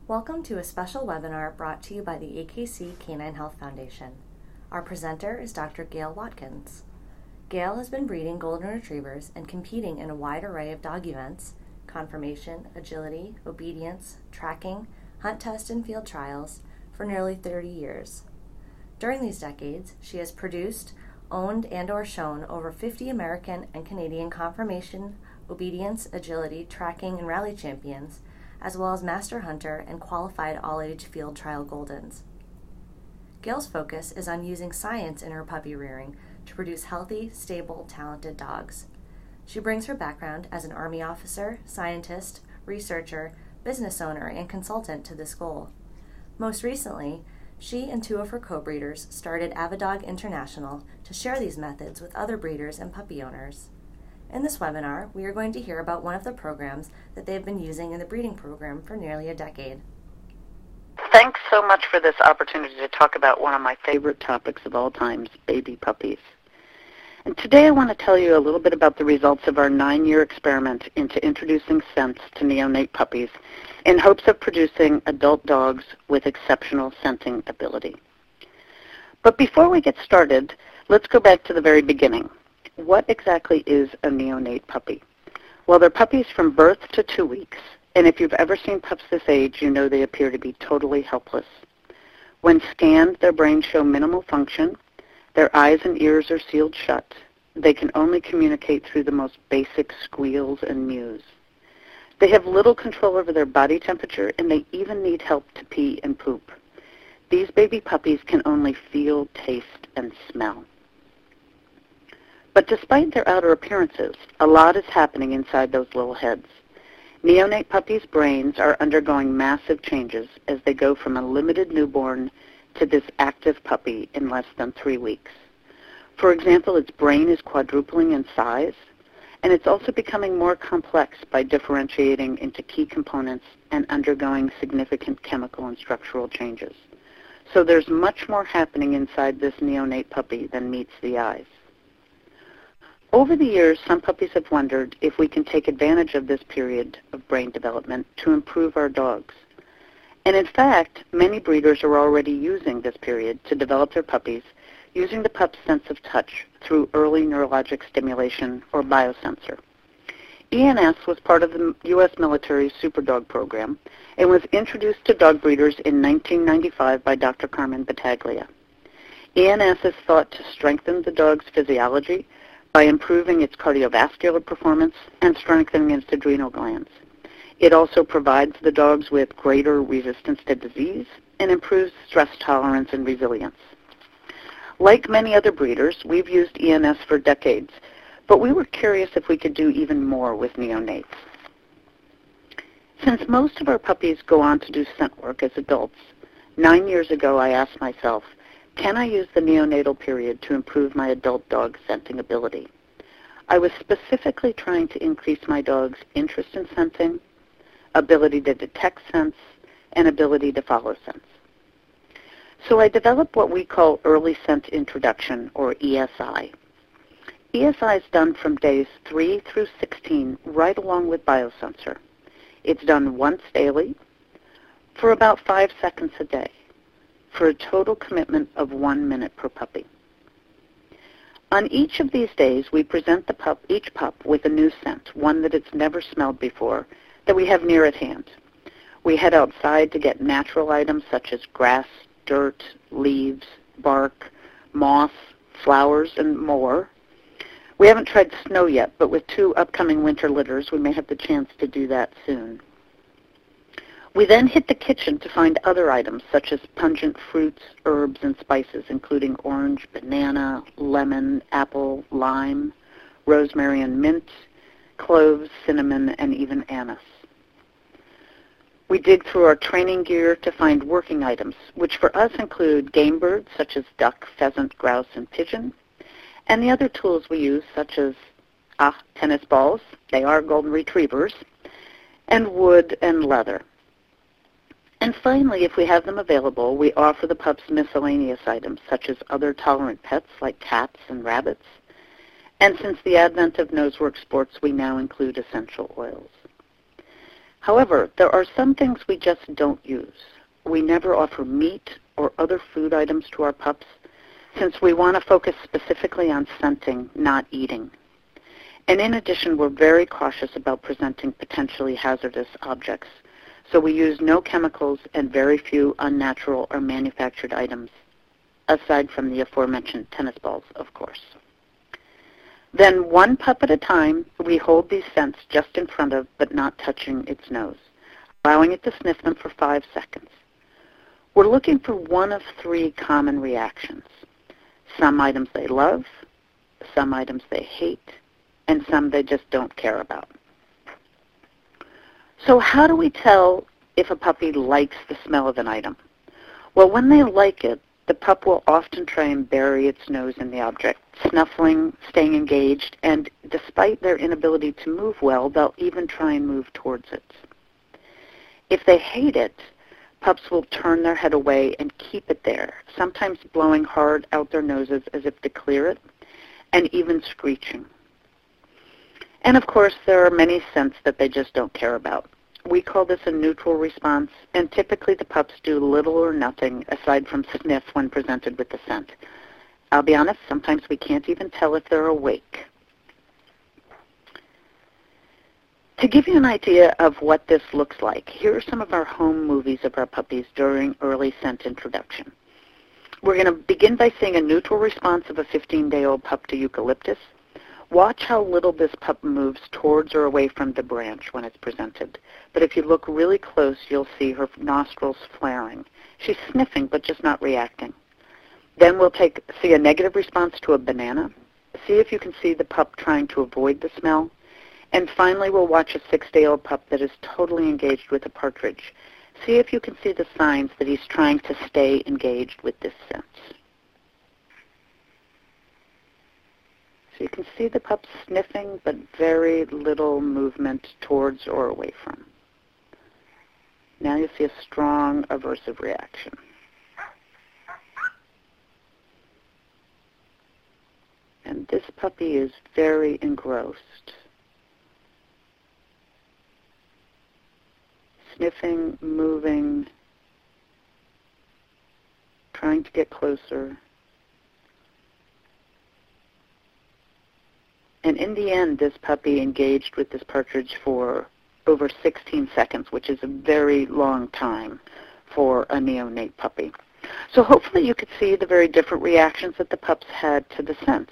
Welcome to a special webinar brought to you by the AKC Canine Health Foundation. Our presenter is Dr. Gail Watkins. Gail has been breeding Golden Retrievers and competing in a wide array of dog events, conformation, agility, obedience, tracking, hunt test, and field trials for nearly 30 years. During these decades, she has produced, owned, and/or shown over 50 American and Canadian conformation, obedience, agility, tracking, and rally champions, as well as master hunter and qualified all-age field trial Goldens. Gail's focus is on using science in her puppy rearing to produce healthy, stable, talented dogs. She brings her background as an Army officer, scientist, researcher, business owner, and consultant to this goal. Most recently, she and two of her co-breeders started Avidog International to share these methods with other breeders and puppy owners. In this webinar, we are going to hear about one of the programs that they've been using in the breeding program for nearly a decade. Thanks so much for this opportunity to talk about one of my favorite topics of all times, baby puppies. And today I want to tell you a little bit about the results of our 9-year experiment into introducing scents to neonate puppies in hopes of producing adult dogs with exceptional scenting ability. But before we get started, let's go back to the very beginning. What exactly is a neonate puppy? Well, they're puppies from birth to 2 weeks, and if you've ever seen pups this age, you know they appear to be totally helpless. When scanned, their brains show minimal function, their eyes and ears are sealed shut. They can only communicate through the most basic squeals and mews. They have little control over their body temperature, and they even need help to pee and poop. These baby puppies can only feel, taste, and smell. But despite their outer appearances, a lot is happening inside those little heads. Neonate puppies' brains are undergoing massive changes as they go from a limited newborn to this active puppy in less than 3 weeks. For example, its brain is quadrupling in size, and it's also becoming more complex by differentiating into key components and undergoing significant chemical and structural changes. So there's much more happening inside this neonate puppy than meets the eyes. Over the years, some puppies have wondered if we can take advantage of this period of brain development to improve our dogs. And in fact, many breeders are already using this period to develop their puppies using the pup's sense of touch through early neurologic stimulation or biosensor. ENS was part of the U.S. military's Superdog program and was introduced to dog breeders in 1995 by Dr. Carmen Battaglia. ENS is thought to strengthen the dog's physiology by improving its cardiovascular performance and strengthening its adrenal glands. It also provides the dogs with greater resistance to disease and improves stress tolerance and resilience. Like many other breeders, we've used ENS for decades, but we were curious if we could do even more with neonates. Since most of our puppies go on to do scent work as adults, 9 years ago I asked myself, can I use the neonatal period to improve my adult dog's scenting ability? I was specifically trying to increase my dog's interest in scenting, ability to detect scents, and ability to follow scents. So I developed what we call early scent introduction, or ESI. ESI is done from days 3 through 16, right along with biosensor. It's done once daily for about 5 seconds a day, for a total commitment of 1 minute per puppy. On each of these days, we present each pup with a new scent, one that it's never smelled before, that we have near at hand. We head outside to get natural items such as grass, dirt, leaves, bark, moss, flowers, and more. We haven't tried snow yet, but with 2 upcoming winter litters, we may have the chance to do that soon. We then hit the kitchen to find other items such as pungent fruits, herbs, and spices, including orange, banana, lemon, apple, lime, rosemary and mint, cloves, cinnamon, and even anise. We dig through our training gear to find working items, which for us include game birds such as duck, pheasant, grouse, and pigeon, and the other tools we use such as tennis balls, they are Golden Retrievers, and wood and leather. And finally, if we have them available, we offer the pups miscellaneous items such as other tolerant pets like cats and rabbits. And since the advent of Nosework Sports, we now include essential oils. However, there are some things we just don't use. We never offer meat or other food items to our pups, since we want to focus specifically on scenting, not eating. And in addition, we're very cautious about presenting potentially hazardous objects, so we use no chemicals and very few unnatural or manufactured items, aside from the aforementioned tennis balls, of course. Then, one pup at a time, we hold these scents just in front of, but not touching its nose, allowing it to sniff them for 5 seconds. We're looking for one of 3 common reactions. Some items they love, some items they hate, and some they just don't care about. So how do we tell if a puppy likes the smell of an item? Well, when they like it, the pup will often try and bury its nose in the object, snuffling, staying engaged, and despite their inability to move well, they'll even try and move towards it. If they hate it, pups will turn their head away and keep it there, sometimes blowing hard out their noses as if to clear it, and even screeching. And of course, there are many scents that they just don't care about. We call this a neutral response, and typically the pups do little or nothing aside from sniff when presented with the scent. I'll be honest, sometimes we can't even tell if they're awake. To give you an idea of what this looks like, here are some of our home movies of our puppies during early scent introduction. We're going to begin by seeing a neutral response of a 15-day-old pup to eucalyptus. Watch how little this pup moves towards or away from the branch when it's presented. But if you look really close, you'll see her nostrils flaring. She's sniffing, but just not reacting. Then we'll see a negative response to a banana. See if you can see the pup trying to avoid the smell. And finally, we'll watch a 6-day-old pup that is totally engaged with a partridge. See if you can see the signs that he's trying to stay engaged with this scent. So you can see the pup sniffing, but very little movement towards or away from. Now you see a strong aversive reaction. And this puppy is very engrossed. Sniffing, moving, trying to get closer. And in the end, this puppy engaged with this partridge for over 16 seconds, which is a very long time for a neonate puppy. So hopefully you could see the very different reactions that the pups had to the scents.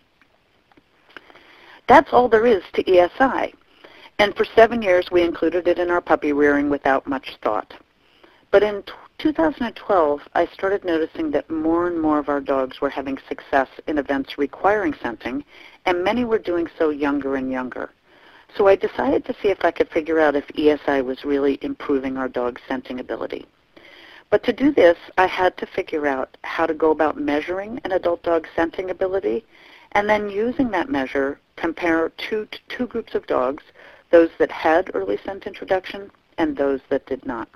That's all there is to ESI. And for 7 years, we included it in our puppy rearing without much thought. But in 2012, I started noticing that more and more of our dogs were having success in events requiring scenting, and many were doing so younger and younger. So I decided to see if I could figure out if ESI was really improving our dog's scenting ability. But to do this, I had to figure out how to go about measuring an adult dog's scenting ability, and then using that measure, compare two groups of dogs, those that had early scent introduction and those that did not.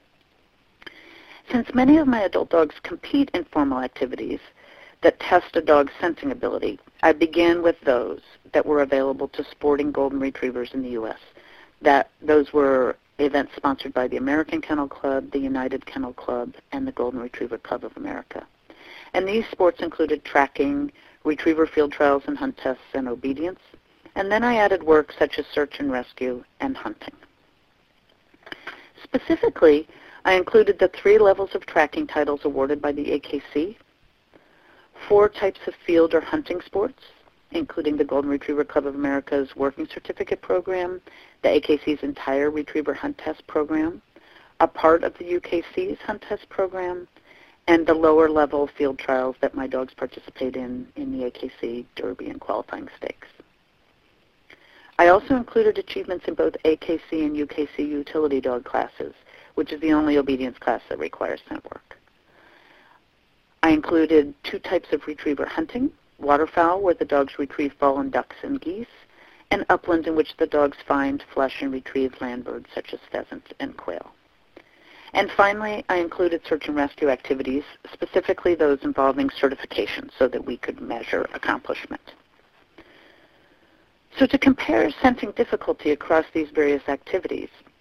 Since many of my adult dogs compete in formal activities that test a dog's scenting ability, I began with those that were available to sporting golden retrievers in the U.S. Those were events sponsored by the American Kennel Club, the United Kennel Club, and the Golden Retriever Club of America. And these sports included tracking, retriever field trials and hunt tests, and obedience. And then I added work such as search and rescue and hunting. Specifically, I included the 3 levels of tracking titles awarded by the AKC, 4 types of field or hunting sports, including the Golden Retriever Club of America's Working Certificate Program, the AKC's entire Retriever Hunt Test Program, a part of the UKC's Hunt Test Program, and the lower level field trials that my dogs participate in the AKC Derby and qualifying stakes. I also included achievements in both AKC and UKC utility dog classes, which is the only obedience class that requires scent work. I included 2 types of retriever hunting, waterfowl, where the dogs retrieve fallen ducks and geese, and upland, in which the dogs find, flush, and retrieve land birds such as pheasants and quail. And finally, I included search and rescue activities, specifically those involving certification, so that we could measure accomplishment. So to compare scenting difficulty across these various activities,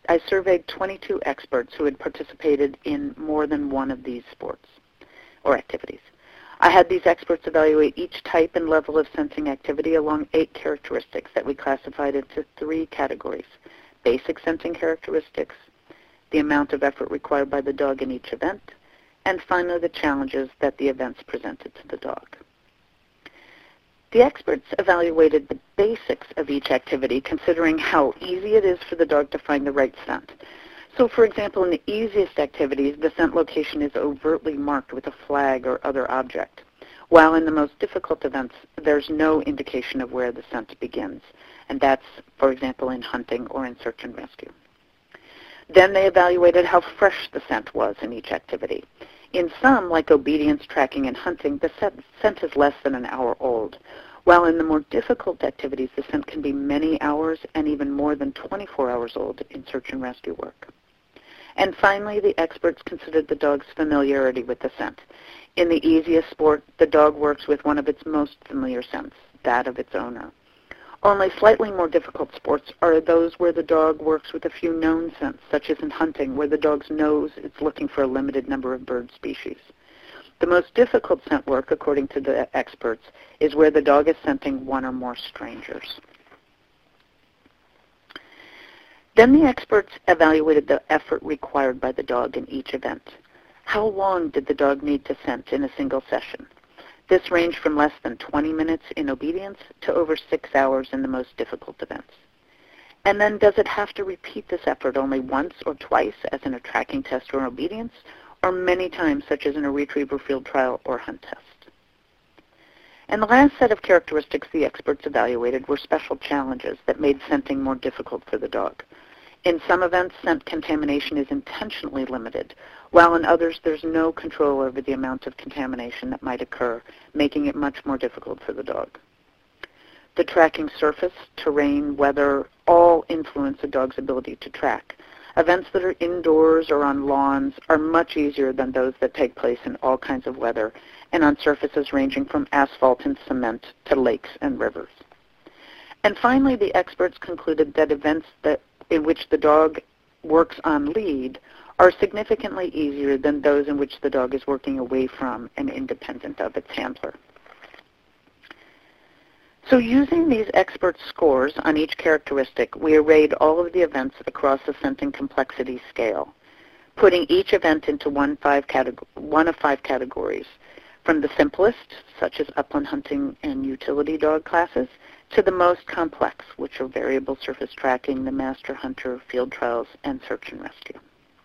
I surveyed 22 experts who had participated in more than one of these sports or activities. I had these experts evaluate each type and level of sensing activity along 8 characteristics that we classified into 3 categories: basic sensing characteristics, the amount of effort required by the dog in each event, and finally the challenges that the events presented to the dog. The experts evaluated the basics of each activity, considering how easy it is for the dog to find the right scent. So, for example, in the easiest activities, the scent location is overtly marked with a flag or other object, while in the most difficult events, there's no indication of where the scent begins, and that's, for example, in hunting or in search and rescue. Then they evaluated how fresh the scent was in each activity. In some, like obedience, tracking, and hunting, the scent is less than an hour old, while in the more difficult activities, the scent can be many hours and even more than 24 hours old in search and rescue work. And finally, the experts considered the dog's familiarity with the scent. In the easiest sport, the dog works with one of its most familiar scents, that of its owner. Only slightly more difficult sports are those where the dog works with a few known scents, such as in hunting, where the dog knows it's looking for a limited number of bird species. The most difficult scent work, according to the experts, is where the dog is scenting one or more strangers. Then the experts evaluated the effort required by the dog in each event. How long did the dog need to scent in a single session? This ranged from less than 20 minutes in obedience to over 6 hours in the most difficult events. And then does it have to repeat this effort only once or twice, as in a tracking test or obedience, or many times, such as in a retriever field trial or hunt test? And the last set of characteristics the experts evaluated were special challenges that made scenting more difficult for the dog. In some events, scent contamination is intentionally limited, while in others there's no control over the amount of contamination that might occur, making it much more difficult for the dog. The tracking surface, terrain, weather, all influence a dog's ability to track. Events that are indoors or on lawns are much easier than those that take place in all kinds of weather and on surfaces ranging from asphalt and cement to lakes and rivers. And finally, the experts concluded that events in which the dog works on lead are significantly easier than those in which the dog is working away from and independent of its handler. So using these expert scores on each characteristic, we arrayed all of the events across the scenting complexity scale, putting each event into one of 5 categories, from the simplest, such as upland hunting and utility dog classes, to the most complex, which are variable surface tracking, the master hunter, field trials, and search and rescue.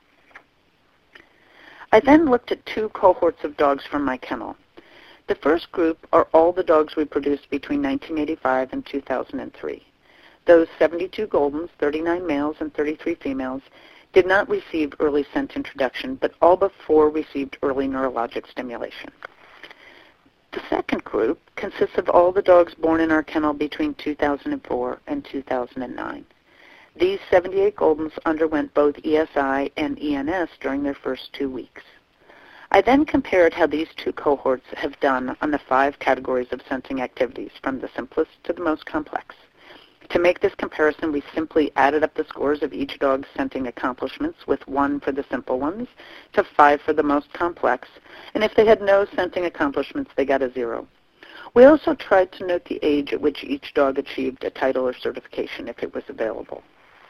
I then looked at 2 cohorts of dogs from my kennel. The first group are all the dogs we produced between 1985 and 2003. Those 72 Goldens, 39 males and 33 females, did not receive early scent introduction, but all but 4 received early neurologic stimulation. The second group consists of all the dogs born in our kennel between 2004 and 2009. These 78 Goldens underwent both ESI and ENS during their first 2 weeks. I then compared how these 2 cohorts have done on the 5 categories of scenting activities, from the simplest to the most complex. To make this comparison, we simply added up the scores of each dog's scenting accomplishments, with 1 for the simple ones to 5 for the most complex, and if they had no scenting accomplishments, they got a 0. We also tried to note the age at which each dog achieved a title or certification if it was available.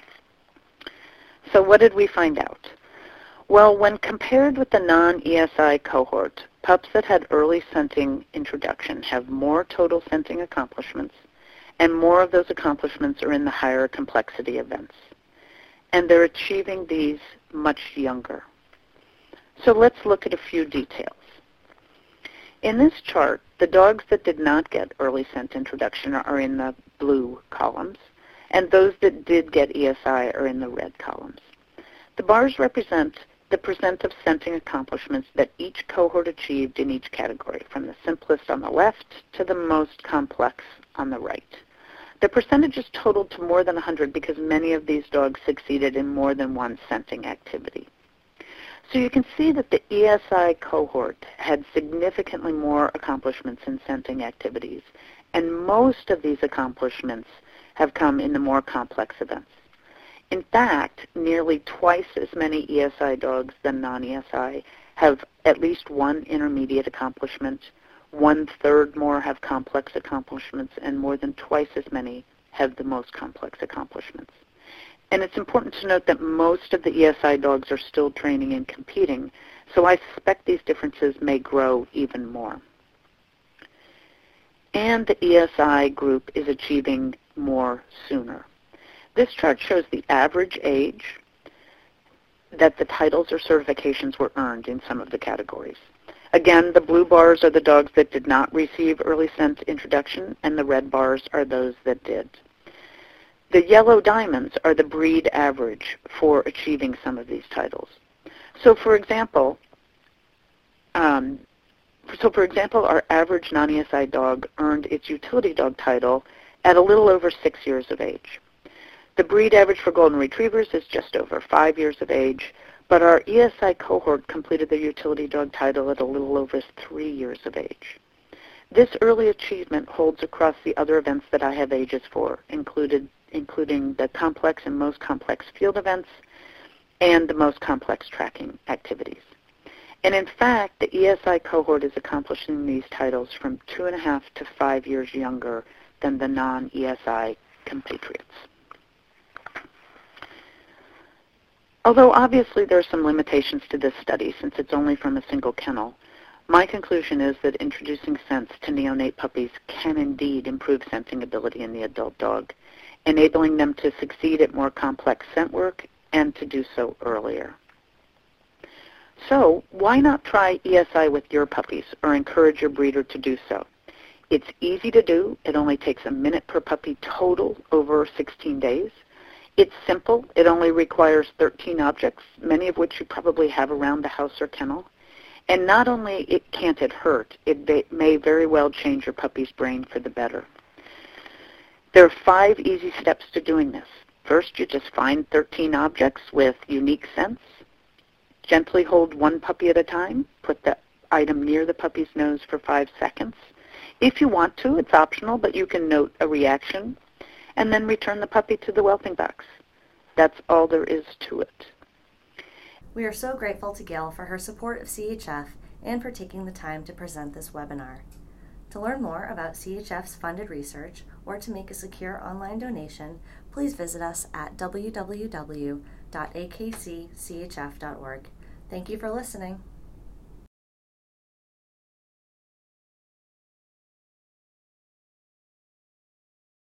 So what did we find out? Well, when compared with the non-ESI cohort, pups that had early scenting introduction have more total scenting accomplishments, and more of those accomplishments are in the higher complexity events. And they're achieving these much younger. So let's look at a few details. In this chart, the dogs that did not get early scent introduction are in the blue columns, and those that did get ESI are in the red columns. The bars represent the percent of scenting accomplishments that each cohort achieved in each category, from the simplest on the left to the most complex on the right. The percentages totaled to more than 100 because many of these dogs succeeded in more than one scenting activity. So you can see that the ESI cohort had significantly more accomplishments in scenting activities, and most of these accomplishments have come in the more complex events. In fact, nearly twice as many ESI dogs than non-ESI have at least one intermediate accomplishment, 1/3 more have complex accomplishments, and more than twice as many have the most complex accomplishments. And it's important to note that most of the ESI dogs are still training and competing, so I suspect these differences may grow even more. And the ESI group is achieving more sooner. This chart shows the average age that the titles or certifications were earned in some of the categories. Again, the blue bars are the dogs that did not receive early scent introduction, and the red bars are those that did. The yellow diamonds are the breed average for achieving some of these titles. So for example, our average non-ESI dog earned its utility dog title at a little over 6 years of age. The breed average for golden retrievers is just over 5 years of age, but our ESI cohort completed their utility dog title at a little over 3 years of age. This early achievement holds across the other events that I have ages for, including the complex and most complex field events and the most complex tracking activities. And in fact, the ESI cohort is accomplishing these titles from 2.5 to 5 years younger than the non-ESI compatriots. Although obviously there are some limitations to this study since it's only from a single kennel, my conclusion is that introducing scents to neonate puppies can indeed improve scenting ability in the adult dog, enabling them to succeed at more complex scent work and to do so earlier. So why not try ESI with your puppies or encourage your breeder to do so? It's easy to do. It only takes a minute per puppy total over 16 days. It's simple. It only requires 13 objects, many of which you probably have around the house or kennel. And not only can't it hurt, it may very well change your puppy's brain for the better. There are 5 easy steps to doing this. First, you just find 13 objects with unique scents. Gently hold one puppy at a time. Put the item near the puppy's nose for 5 seconds. If you want to, it's optional, but you can note a reaction, and then return the puppy to the whelping box. That's all there is to it. We are so grateful to Gail for her support of CHF and for taking the time to present this webinar. To learn more about CHF's funded research or to make a secure online donation, please visit us at www.akcchf.org. Thank you for listening.